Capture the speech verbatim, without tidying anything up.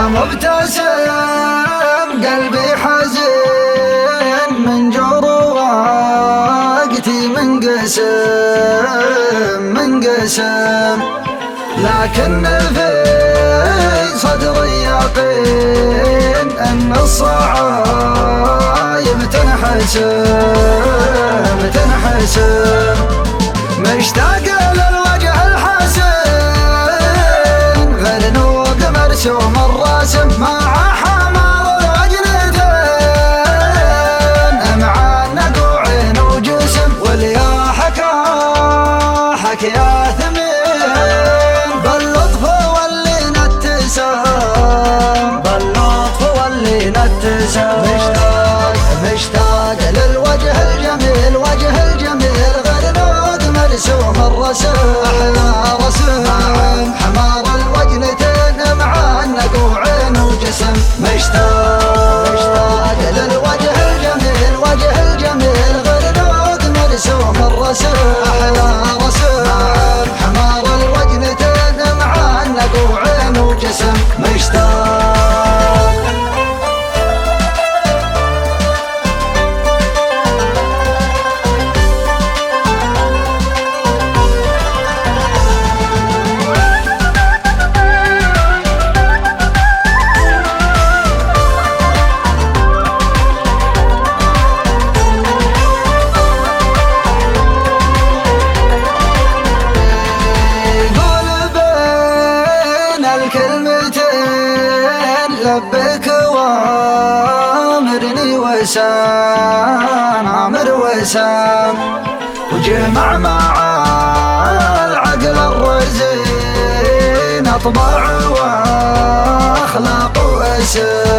مبتسم قلبي حزين من جور وقتي منقسم منقسم، لكن في صدري يقين أن الصعايب تنحسم تنحسم. مشتاق للوجه الحسن غير نوب مرسوم الرسم، مع حمار الوجنتين مع النقوعين وجسم، واليا حكا حكيا ثمين باللطف واللي نتسام باللطف واللي نتسام. مشتاق مشتاق للوجه الجميل وجه الجميل غير نود مرسوم الرسم، أحلى رسم حمار الوجنتين مع النقوعين وجسم. مشتاق مشتاق للوجه الجميل وجه الجميل غير نود مرسوم الرسم، أحلى رسم حمار الوجنتين مع النقوعين وجسم. مشتاق لبك وامرني وسام امر وسام، وجمع مع العقل الرزين اطباع واخلاق واسم